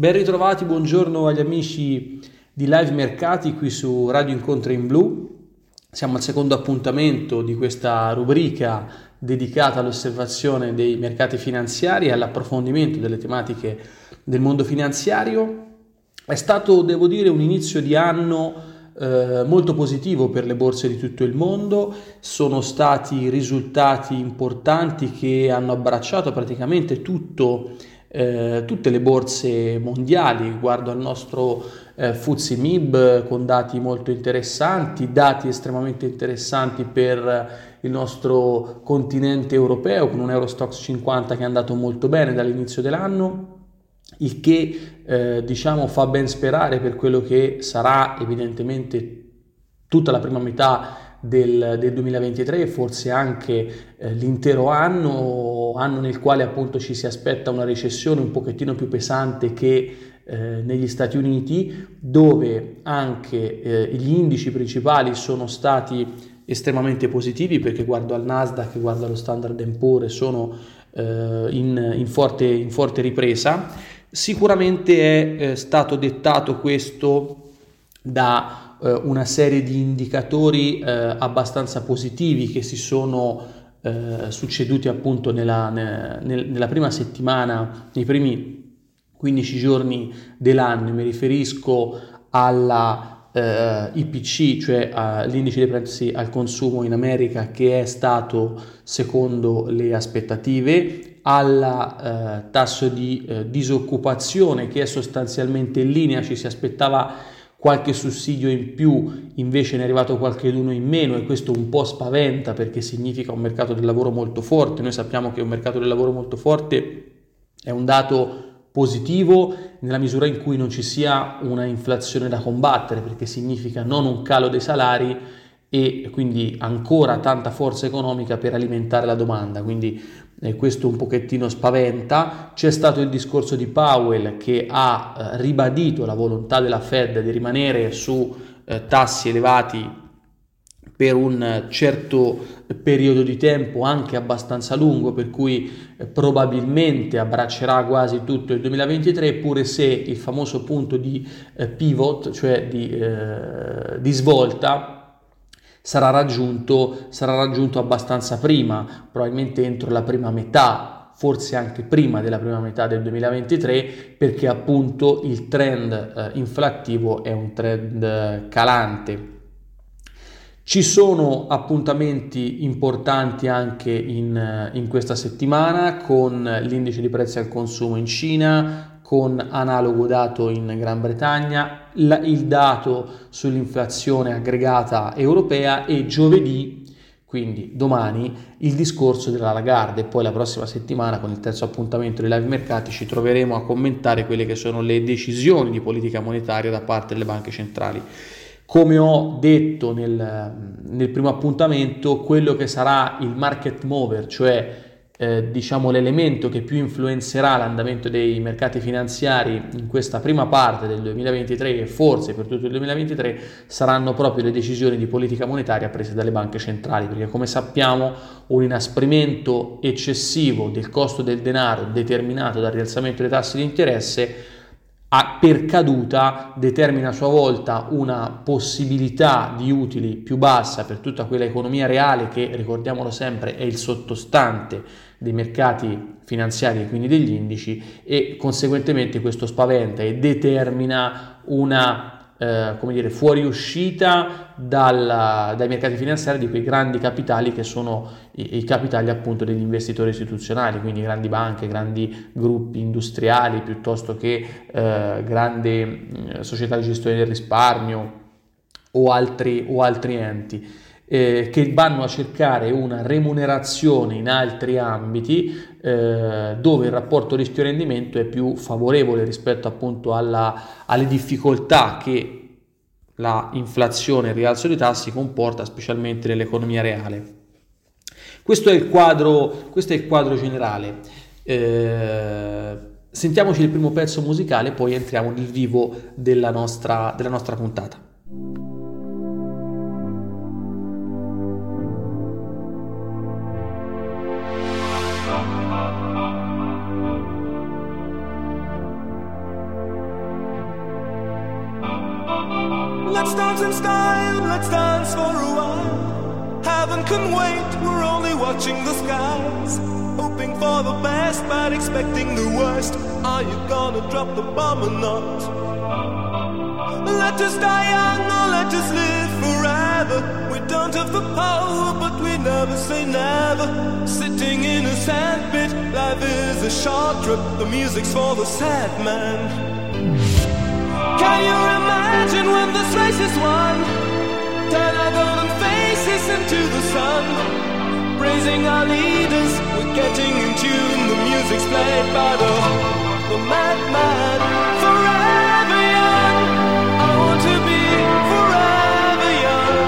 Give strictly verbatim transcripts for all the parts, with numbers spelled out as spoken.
Ben ritrovati, buongiorno agli amici di Live Mercati qui su Radio Incontri in Blu. Siamo al secondo appuntamento di questa rubrica dedicata all'osservazione dei mercati finanziari e all'approfondimento delle tematiche del mondo finanziario. È stato, devo dire, un inizio di anno eh, molto positivo per le borse di tutto il mondo. Sono stati risultati importanti che hanno abbracciato praticamente tutto Eh, tutte le borse mondiali. Guardo al nostro eh, F T S E M I B con dati molto interessanti, dati estremamente interessanti per il nostro continente europeo, con un Eurostoxx cinquanta che è andato molto bene dall'inizio dell'anno, il che eh, diciamo fa ben sperare per quello che sarà evidentemente tutta la prima metà Del, del duemilaventitré e forse anche eh, l'intero anno, anno nel quale appunto ci si aspetta una recessione un pochettino più pesante che eh, negli Stati Uniti, dove anche eh, gli indici principali sono stati estremamente positivi, perché guardo al Nasdaq, guardo allo Standard and Poor's, sono eh, in, in, forte, in forte ripresa. Sicuramente è eh, stato dettato questo da una serie di indicatori eh, abbastanza positivi che si sono eh, succeduti appunto nella, nel, nella prima settimana, nei primi quindici giorni dell'anno. Mi riferisco alla eh, I P C, cioè all'indice dei prezzi al consumo in America, che è stato secondo le aspettative, al eh, tasso di eh, disoccupazione, che è sostanzialmente in linea. Ci si aspettava qualche sussidio in più, invece ne è arrivato qualcheduno in meno, e questo un po' spaventa, perché significa un mercato del lavoro molto forte. Noi sappiamo che un mercato del lavoro molto forte è un dato positivo nella misura in cui non ci sia una inflazione da combattere, perché significa non un calo dei salari e quindi ancora tanta forza economica per alimentare la domanda. Quindi eh, questo un pochettino spaventa. C'è stato il discorso di Powell, che ha eh, ribadito la volontà della Fed di rimanere su eh, tassi elevati per un certo periodo di tempo, anche abbastanza lungo, per cui eh, probabilmente abbraccerà quasi tutto il duemilaventitré, pure se il famoso punto di eh, pivot, cioè di, eh, di svolta, sarà raggiunto, sarà raggiunto abbastanza prima, probabilmente entro la prima metà, forse anche prima della prima metà del duemilaventitré, perché appunto il trend eh, inflattivo è un trend eh, calante. Ci sono appuntamenti importanti anche in, in questa settimana, con l'indice di prezzi al consumo in Cina, con analogo dato in Gran Bretagna, la, il dato sull'inflazione aggregata europea, e giovedì, quindi domani, il discorso della Lagarde. E poi la prossima settimana, con il terzo appuntamento dei Live Mercati, ci troveremo a commentare quelle che sono le decisioni di politica monetaria da parte delle banche centrali. Come ho detto nel, nel primo appuntamento, quello che sarà il market mover, cioè eh, diciamo l'elemento che più influenzerà l'andamento dei mercati finanziari in questa prima parte del duemilaventitré, e forse per tutto il duemilaventitré, saranno proprio le decisioni di politica monetaria prese dalle banche centrali, perché come sappiamo un inasprimento eccessivo del costo del denaro determinato dal rialzamento dei tassi di interesse A, per caduta, determina a sua volta una possibilità di utili più bassa per tutta quella economia reale che, ricordiamolo sempre, è il sottostante dei mercati finanziari e quindi degli indici, e conseguentemente questo spaventa e determina una eh, come dire, fuoriuscita dal, dai mercati finanziari di quei grandi capitali che sono i, i capitali appunto degli investitori istituzionali, quindi grandi banche, grandi gruppi industriali, piuttosto che eh, grandi eh, società di gestione del risparmio o altri, o altri enti eh, che vanno a cercare una remunerazione in altri ambiti eh, dove il rapporto rischio-rendimento è più favorevole rispetto appunto alla, alle difficoltà che la inflazione e il rialzo dei tassi comporta, specialmente nell'economia reale. Questo è il quadro, questo è il quadro generale. Eh, sentiamoci il primo pezzo musicale, poi entriamo nel vivo della nostra, della nostra puntata. Let's dance in style, let's dance for a while. Heaven can wait, we're only watching the skies. Hoping for the best, but expecting the worst. Are you gonna drop the bomb or not? Let us die young or let us live forever. We don't have the power, but we never say never. Sitting in a sandpit, life is a short trip. The music's for the sad man. Can you imagine when this race is won? Turn our golden faces into the sun. Praising our leaders, we're getting in tune. The music's played by the, the madman. Forever young, I want to be forever young.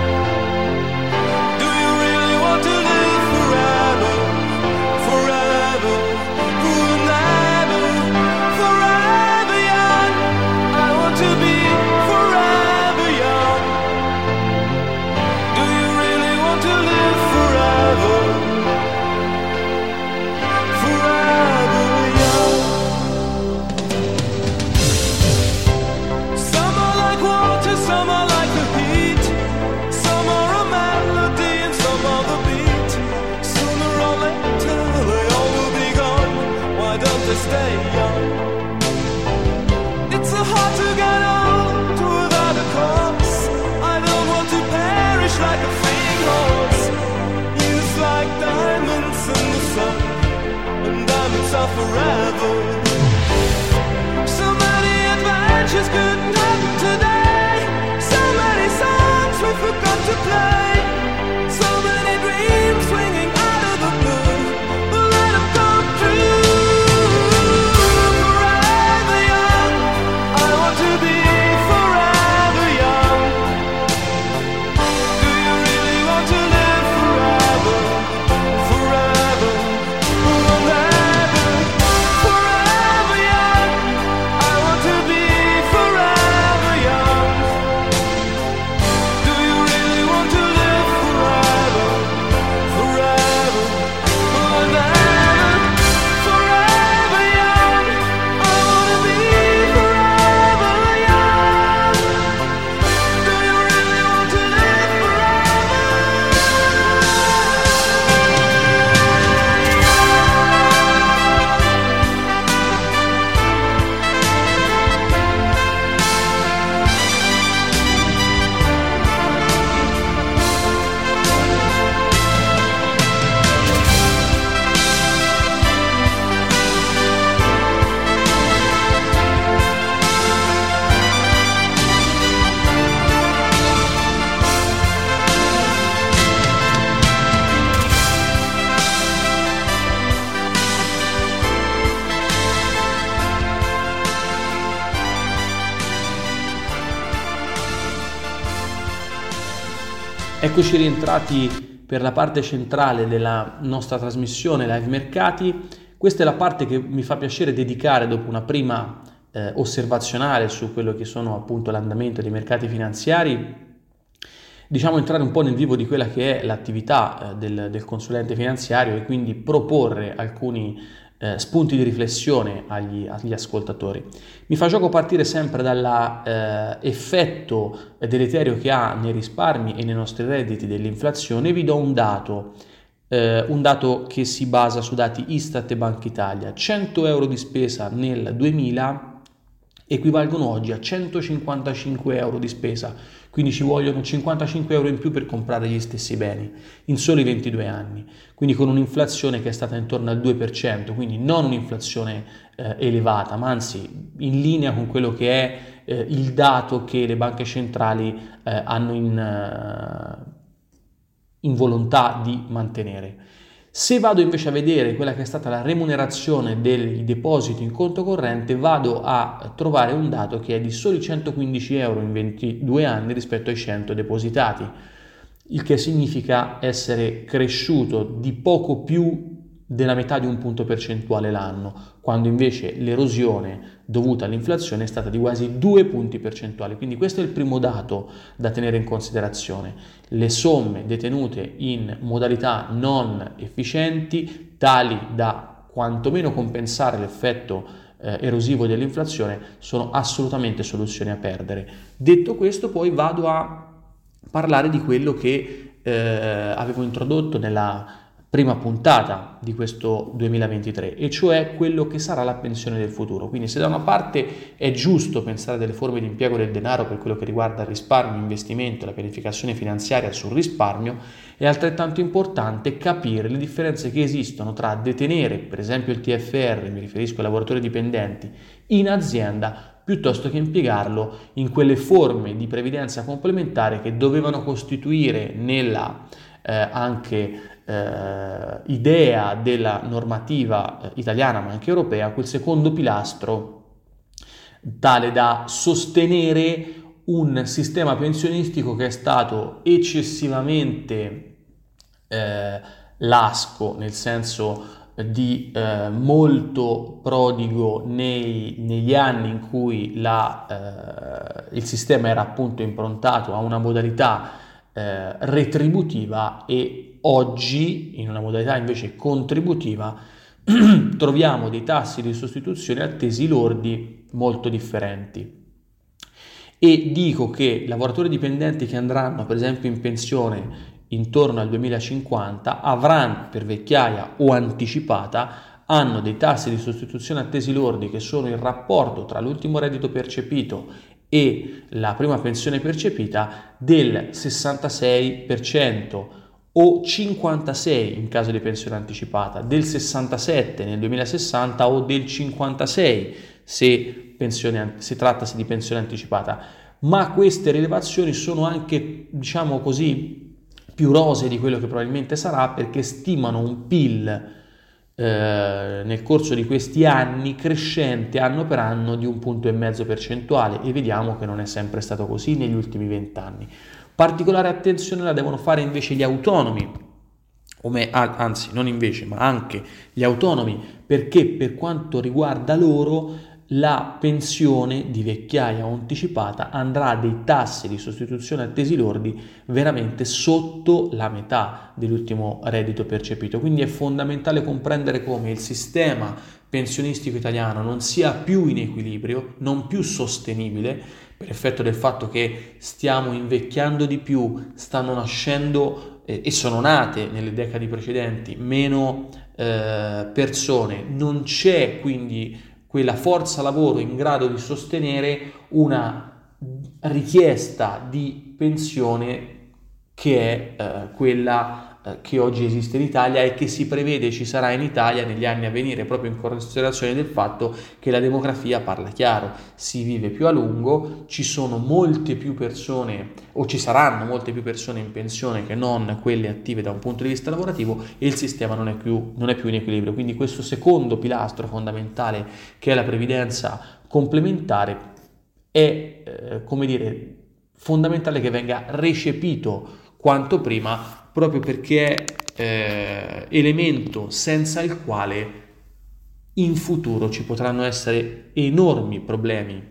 Do you really want to live forever? Forever, forever, forever young. I want to be forever young. Do you really want to live forever? Forever young. Some are like water, some are like the heat. Some are a melody and some are the beat. Sooner or later they all will be gone. Why don't they stay young? It's so hard to get old without a cause. I don't want to perish like a fleeing horse. Youth like diamonds in the sun, and diamonds are forever. So many adventures couldn't happen today. So many songs we forgot to play. So many dreams swinging out of the blue. But let them come true. Forever young, I want to be forever young. Do you really want to live forever? Forever, forever, forever young. I want to be forever young. Do you really want to live forever? Forever, forever, forever young. I want to be forever young. Do you really want to live Eccoci rientrati per la parte centrale della nostra trasmissione Live Mercati. Questa è la parte che mi fa piacere dedicare dopo una prima eh, osservazionale su quello che sono appunto l'andamento dei mercati finanziari. Diciamo entrare un po' nel vivo di quella che è l'attività eh, del, del consulente finanziario e quindi proporre alcuni eh, spunti di riflessione agli, agli ascoltatori. Mi fa gioco partire sempre dall'effetto eh, deleterio che ha nei risparmi e nei nostri redditi dell'inflazione. Vi do un dato, eh, un dato che si basa su dati Istat e Banca Italia. cento euro di spesa nel duemila equivalgono oggi a centocinquantacinque euro di spesa, quindi ci vogliono cinquantacinque euro in più per comprare gli stessi beni in soli ventidue anni, quindi con un'inflazione che è stata intorno al due per cento, quindi non un'inflazione eh, elevata, ma anzi in linea con quello che è eh, il dato che le banche centrali eh, hanno in, uh, in volontà di mantenere. Se vado invece a vedere quella che è stata la remunerazione dei depositi in conto corrente, vado a trovare un dato che è di soli centoquindici euro in ventidue anni rispetto ai cento depositati, il che significa essere cresciuto di poco più della metà di un punto percentuale l'anno, quando invece l'erosione dovuta all'inflazione è stata di quasi due punti percentuali. Quindi questo è il primo dato da tenere in considerazione. Le somme detenute in modalità non efficienti, tali da quantomeno compensare l'effetto eh, erosivo dell'inflazione sono assolutamente soluzioni a perdere. Detto questo, poi vado a parlare di quello che eh, avevo introdotto nella prima puntata di questo duemilaventitré, e cioè quello che sarà la pensione del futuro. Quindi se da una parte è giusto pensare a delle forme di impiego del denaro per quello che riguarda il risparmio, l'investimento, la pianificazione finanziaria sul risparmio, è altrettanto importante capire le differenze che esistono tra detenere, per esempio il T F R, mi riferisco ai lavoratori dipendenti, in azienda, piuttosto che impiegarlo in quelle forme di previdenza complementare che dovevano costituire nella eh, anche eh, idea della normativa eh, italiana ma anche europea quel secondo pilastro tale da sostenere un sistema pensionistico che è stato eccessivamente eh, lasco, nel senso di eh, molto prodigo nei, negli anni in cui la, eh, il sistema era appunto improntato a una modalità eh, retributiva, e oggi in una modalità invece contributiva troviamo dei tassi di sostituzione attesi lordi molto differenti. E dico che lavoratori dipendenti che andranno per esempio in pensione intorno al duemilacinquanta avranno, per vecchiaia o anticipata, hanno dei tassi di sostituzione attesi lordi che sono il rapporto tra l'ultimo reddito percepito e la prima pensione percepita del sessantasei per cento o cinquantasei per cento in caso di pensione anticipata, del sessantasette per cento nel duemilasessanta o del cinquantasei per cento se pensione, si trattasi di pensione anticipata. Ma queste rilevazioni sono anche, diciamo così, più rosee di quello che probabilmente sarà, perché stimano un P I L eh, nel corso di questi anni crescente anno per anno di un punto e mezzo percentuale, e vediamo che non è sempre stato così negli ultimi vent'anni. Particolare attenzione la devono fare invece gli autonomi, o me, anzi non invece ma anche gli autonomi, perché per quanto riguarda loro la pensione di vecchiaia o anticipata andrà a dei tassi di sostituzione attesi lordi veramente sotto la metà dell'ultimo reddito percepito. Quindi è fondamentale comprendere come il sistema pensionistico italiano non sia più in equilibrio, non più sostenibile, per effetto del fatto che stiamo invecchiando di più, stanno nascendo eh, e sono nate nelle decadi precedenti meno eh, persone, non c'è quindi quella forza lavoro in grado di sostenere una richiesta di pensione che è eh, quella eh, che oggi esiste in Italia e che si prevede ci sarà in Italia negli anni a venire, proprio in considerazione del fatto che la demografia parla chiaro, si vive più a lungo, ci sono molte più persone o ci saranno molte più persone in pensione che non quelle attive da un punto di vista lavorativo, e il sistema non è più, non è più in equilibrio. Quindi questo secondo pilastro fondamentale, che è la previdenza complementare, è eh, come dire fondamentale che venga recepito quanto prima, proprio perché è eh, elemento senza il quale in futuro ci potranno essere enormi problemi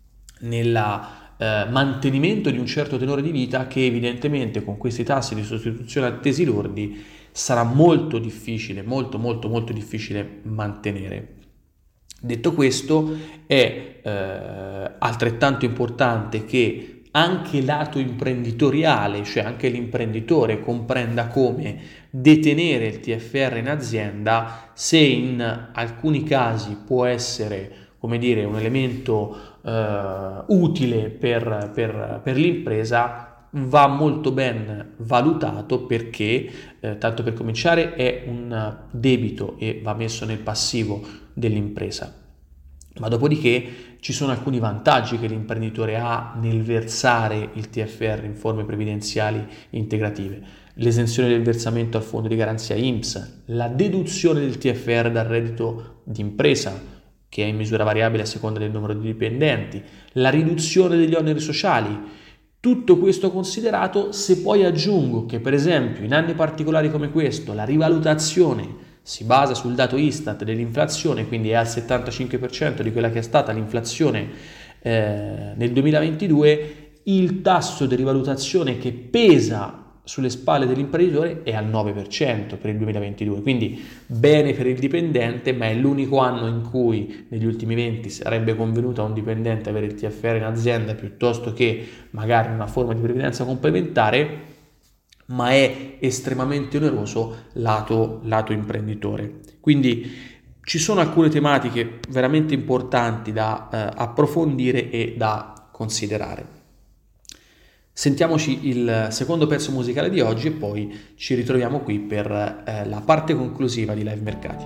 nella Eh, mantenimento di un certo tenore di vita, che evidentemente con questi tassi di sostituzione attesi lordi sarà molto difficile, molto molto molto difficile mantenere. Detto questo, è eh, altrettanto importante che anche lato imprenditoriale, cioè anche l'imprenditore, comprenda come detenere il T F R in azienda, se in alcuni casi può essere, come dire, un elemento Uh, utile per, per, per l'impresa, va molto ben valutato, perché eh, tanto per cominciare è un debito e va messo nel passivo dell'impresa, ma dopodiché ci sono alcuni vantaggi che l'imprenditore ha nel versare il T F R in forme previdenziali integrative: l'esenzione del versamento al fondo di garanzia I N P S, la deduzione del T F R dal reddito d'impresa, che è in misura variabile a seconda del numero di dipendenti, la riduzione degli oneri sociali. Tutto questo considerato, se poi aggiungo che per esempio in anni particolari come questo la rivalutazione si basa sul dato Istat dell'inflazione, quindi è al settantacinque per cento di quella che è stata l'inflazione eh, nel duemilaventidue, il tasso di rivalutazione che pesa sulle spalle dell'imprenditore è al nove per cento per il duemilaventidue, quindi bene per il dipendente, ma è l'unico anno in cui negli ultimi venti sarebbe convenuto a un dipendente avere il T F R in azienda piuttosto che magari una forma di previdenza complementare, ma è estremamente oneroso lato, lato imprenditore. Quindi ci sono alcune tematiche veramente importanti da eh, approfondire e da considerare. Sentiamoci il secondo pezzo musicale di oggi e poi ci ritroviamo qui per eh, la parte conclusiva di Live Mercati.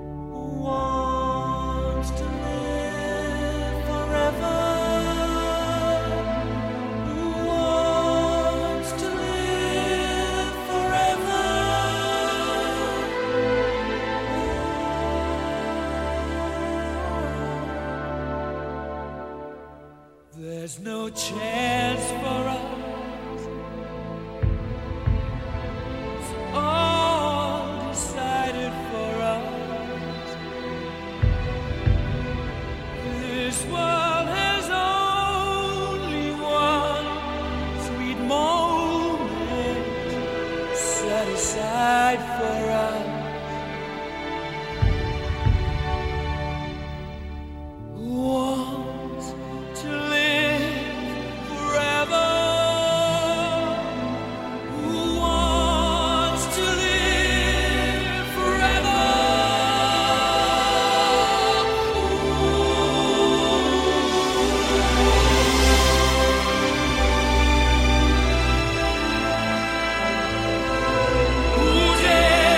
Wants to live forever. Who wants to live forever? There's no chance for us. It's all decided for us. This world has only one sweet moment set aside for us. Who wants to live forever? Who wants to live forever? Who dare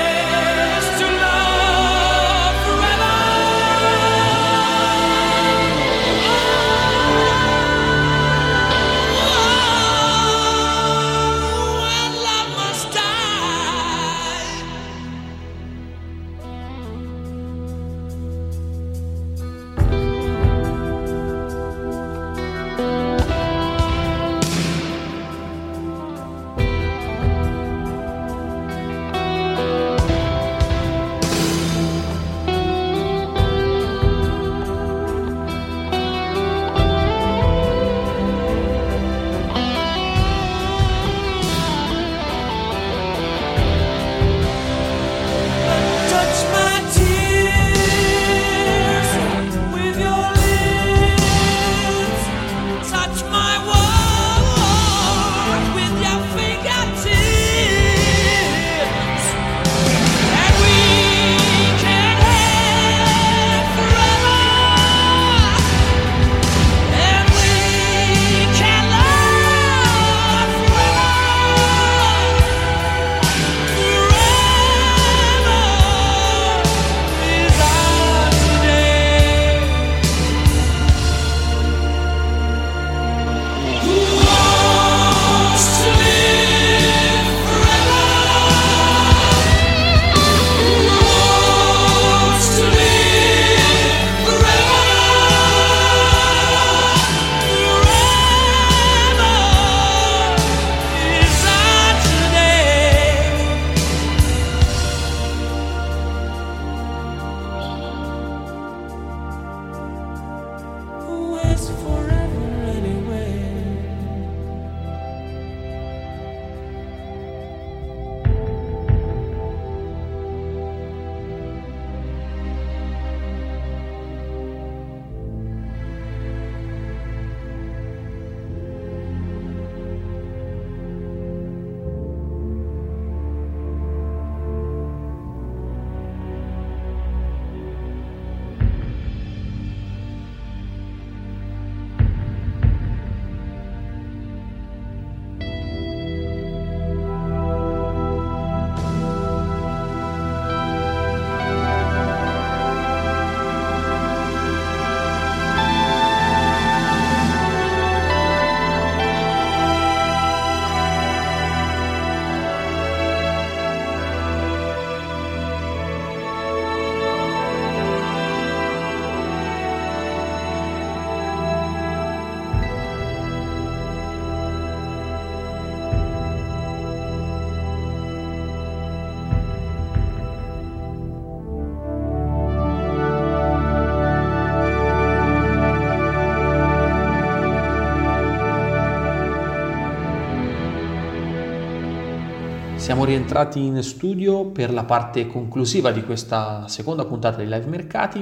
Siamo rientrati in studio per la parte conclusiva di questa seconda puntata di Live Mercati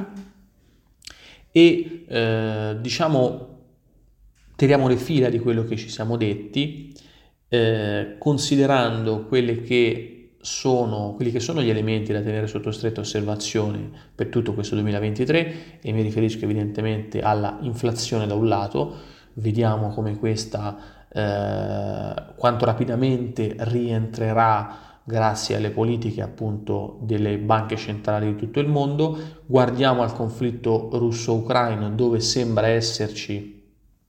e eh, diciamo tiriamo le fila di quello che ci siamo detti, eh, considerando quelle che sono, quelli che sono gli elementi da tenere sotto stretta osservazione per tutto questo duemilaventitré, e mi riferisco evidentemente alla inflazione da un lato. Vediamo come questa eh, quanto rapidamente rientrerà grazie alle politiche appunto delle banche centrali di tutto il mondo. Guardiamo al conflitto russo-ucraino, dove sembra esserci,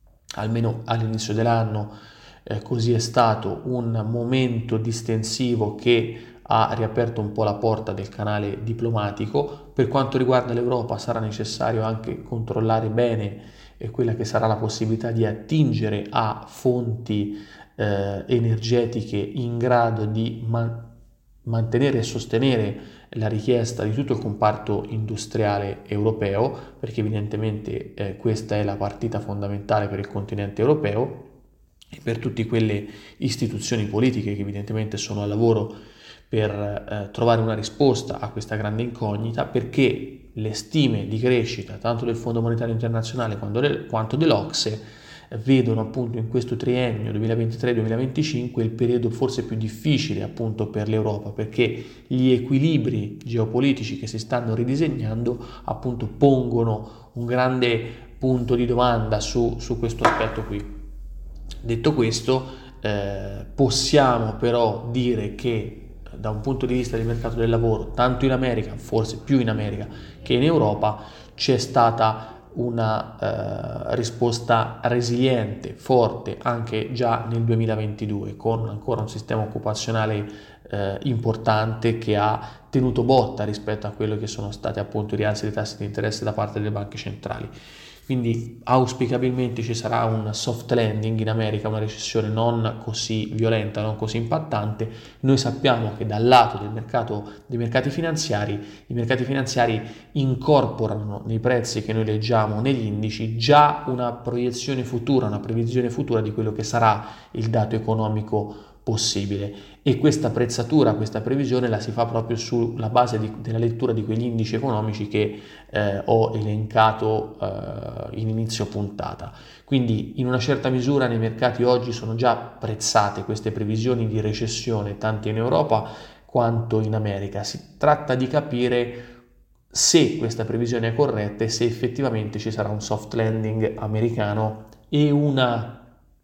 almeno all'inizio dell'anno, eh, così è stato, un momento distensivo che ha riaperto un po' la porta del canale diplomatico. Per quanto riguarda l'Europa sarà necessario anche controllare bene eh, quella che sarà la possibilità di attingere a fonti eh, energetiche in grado di man- mantenere e sostenere la richiesta di tutto il comparto industriale europeo, perché evidentemente eh, questa è la partita fondamentale per il continente europeo e per tutte quelle istituzioni politiche che evidentemente sono al lavoro per eh, trovare una risposta a questa grande incognita, perché le stime di crescita tanto del Fondo Monetario Internazionale quanto, del, quanto dell'Ocse vedono appunto in questo triennio duemilaventitré duemilaventicinque il periodo forse più difficile appunto per l'Europa, perché gli equilibri geopolitici che si stanno ridisegnando appunto pongono un grande punto di domanda su, su questo aspetto qui. Detto questo, eh, possiamo però dire che da un punto di vista del mercato del lavoro, tanto in America, forse più in America che in Europa, c'è stata una eh, risposta resiliente, forte, anche già nel duemilaventidue, con ancora un sistema occupazionale eh, importante che ha tenuto botta rispetto a quello che sono stati appunto i rialzi dei tassi di interesse da parte delle banche centrali. Quindi auspicabilmente ci sarà un soft landing in America, una recessione non così violenta, non così impattante. Noi sappiamo che dal lato del mercato, dei mercati finanziari, i mercati finanziari incorporano nei prezzi che noi leggiamo negli indici già una proiezione futura, una previsione futura di quello che sarà il dato economico possibile, e questa prezzatura, questa previsione la si fa proprio sulla base di, della lettura di quegli indici economici che eh, ho elencato eh, in inizio puntata. Quindi in una certa misura nei mercati oggi sono già prezzate queste previsioni di recessione tanto in Europa quanto in America. Si tratta di capire se questa previsione è corretta e se effettivamente ci sarà un soft landing americano e una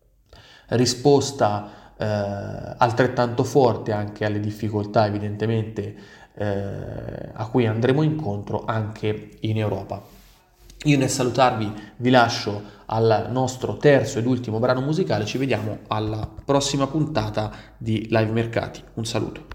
risposta eh, altrettanto forte anche alle difficoltà evidentemente eh, a cui andremo incontro anche in Europa. Io nel salutarvi vi lascio al nostro terzo ed ultimo brano musicale, ci vediamo alla prossima puntata di Live Mercati. Un saluto.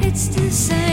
it's the same.